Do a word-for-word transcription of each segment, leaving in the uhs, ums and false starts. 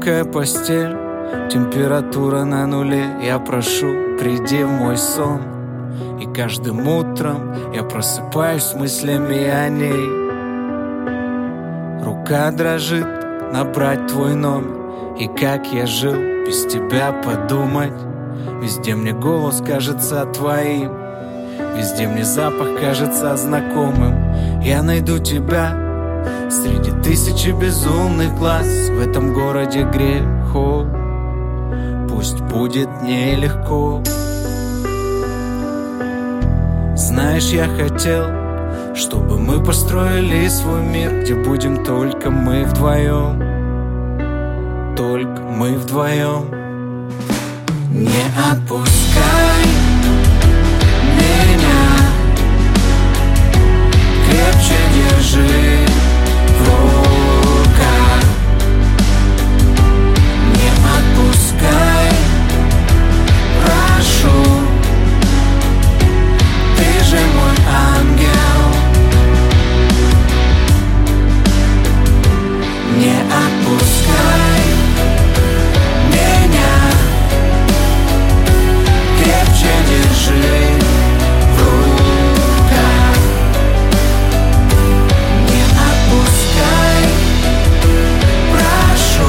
Мягкая постель, температура на нуле. Я прошу, приди в мой сон. И каждым утром я просыпаюсь с мыслями о ней. Рука дрожит набрать твой номер. И как я жил без тебя, подумать. Везде мне голос кажется твоим, везде мне запах кажется знакомым. Я найду тебя среди тысячи безумных глаз. В этом городе грехов пусть будет нелегко. Знаешь, я хотел, чтобы мы построили свой мир, где будем только мы вдвоем, только мы вдвоем. Не отпускай меня, крепче держи в руках. Не отпускай, прошу, ты же мой ангел. Не отпускай меня, крепче держи в руках. Не отпускай, прошу,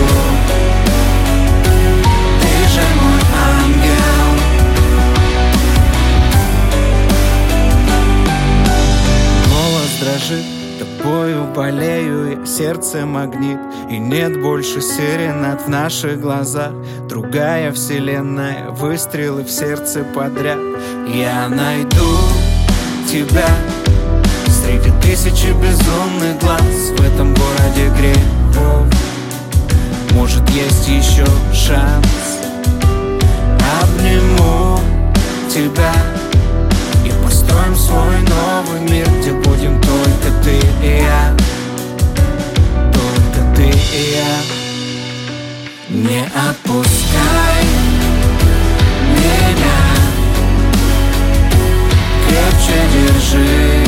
ты же мой ангел. Голос дрожит, тобою болею я, сердце магнит. И нет больше сиренат в наших глазах. Другая вселенная, выстрелы в сердце подряд. Я найду тебя среди тысячи безумных глаз. В этом городе грехов может есть еще шанс. Обниму тебя и построим свой новый мир, где будем только ты и я, только ты и я. Не отпускай меня, крепче держи